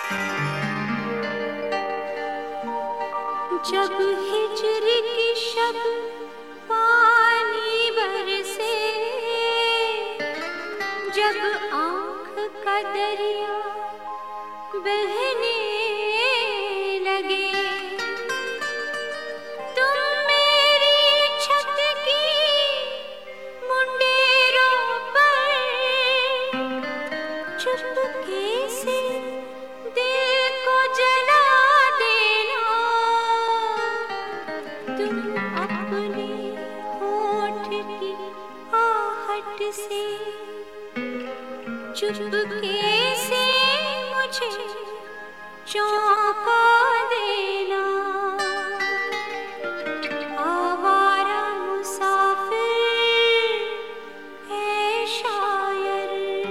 जब हिज्र की शब पानी बरसे, जब आँख का दरिया बहने लगे, तुम मेरी छत की मुंडेरों पर चुपके से दिल को जला देना। तुम अपने होठ की आहट से चुपके से मुझे चौंका देना। आवारा मुसाफिर है शायर।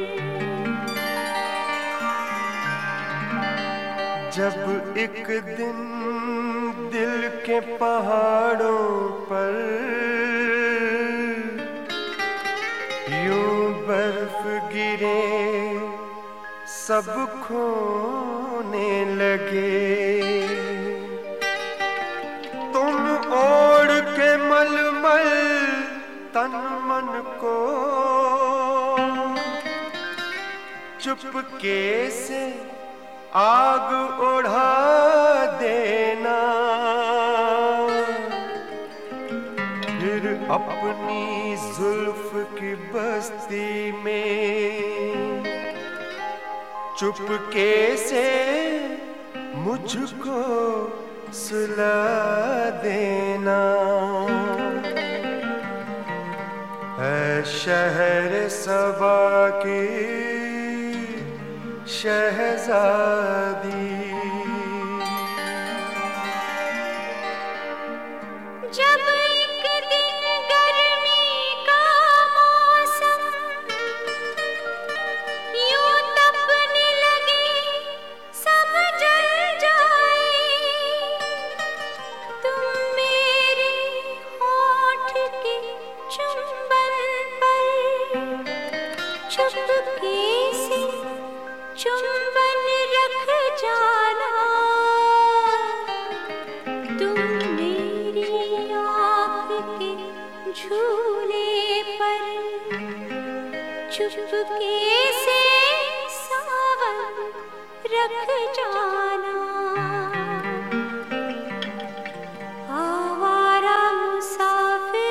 जब एक दिन दिल के पहाड़ों पर यूं बर्फ गिरे, सब खोने लगे, तुम ओढ़ के मलमल तन मन को चुपके से आग उड़ा देना। फिर अपनी जुल्फ की बस्ती में चुपके से मुझको सुला देना। है शहर सबा की शहजादी। जब एक दिन गर्मी का मौसम यूं तपने लगे, सब जल जाए, तुम मेरे होठ के चुंबन पर चुपके से चुंबन रख जाना। तुम मेरी आँख के झूले पर चुपके से सावन रख जाना। आवारा मुसाफिर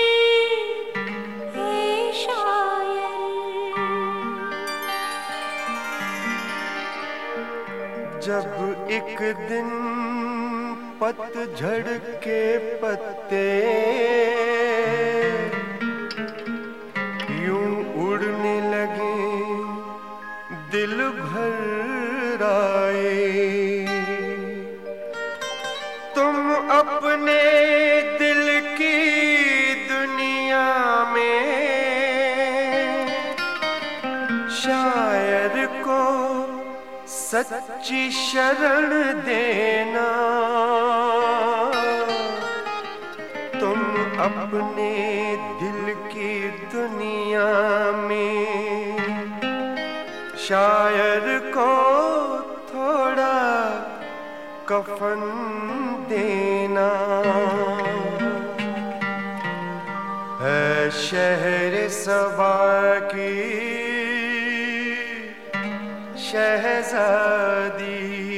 है शायर। जब एक दिन पतझड़ के पत्ते यूं उड़ने लगे, दिल भर आए, तुम अपने दिल की दुनिया में शायर को सच्ची शरण देना। तुम अपने दिल की दुनिया में शायर को थोड़ा कफन देना। है शहर सबा की शहजादी।